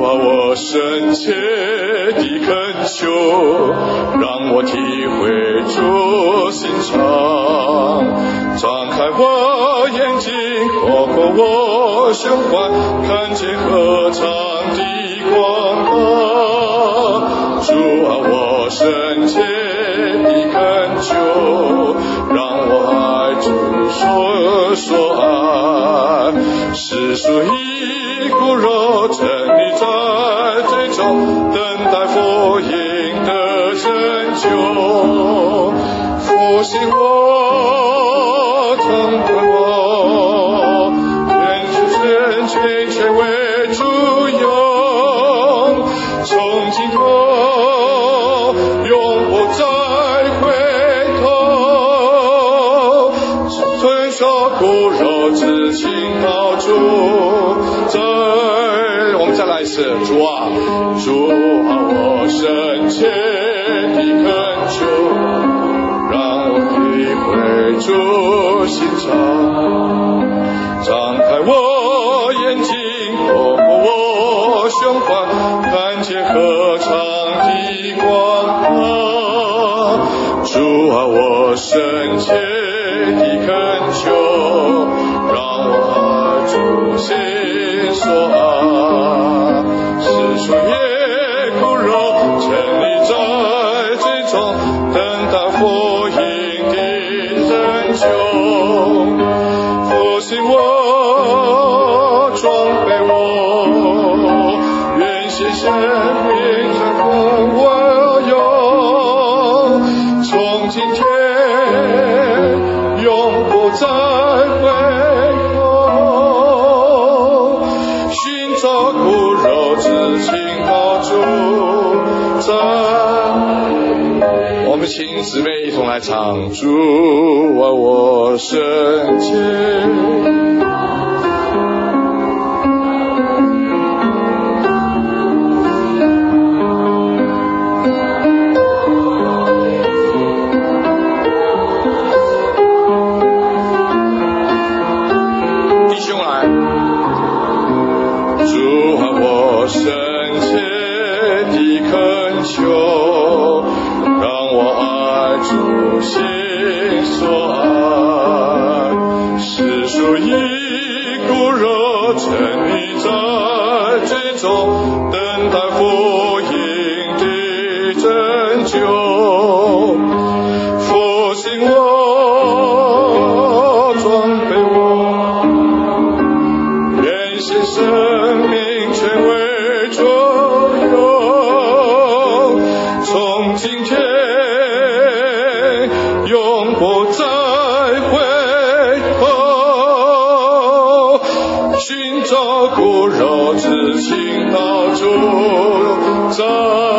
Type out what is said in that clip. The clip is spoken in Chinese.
啊，我深切地恳求，让我体会主心肠，张开我眼睛，扩阔我胸怀，看见何长的光芒。主啊，我深切地恳求，让我爱主所爱，世俗一骨肉，真理在最终，等待福音的拯救。复兴我，疼爱我，愿全权为主用，从今后永不再回头，遵守骨肉之情靠主。我们再来一次，主啊，我深切地恳求，让我体会主心肠，张开我眼睛，扩阔我胸怀，看见何长的光芒。主啊，我深切地恳求，让我爱主心所爱，世俗也骨肉，真理在最终，等待福音的拯救。复兴我，装备我，愿献生命成功我有，从今天永不再回头，寻找骨肉之情靠主在。我们请姊妹一同来唱，主啊，我深切。深切地恳求，让我爱主心所爱，世俗一骨肉，真理在最终，等待福音的拯救。复兴我，装备我，愿献生命全为主用，从今天永不再回头，寻找骨肉之情靠主在。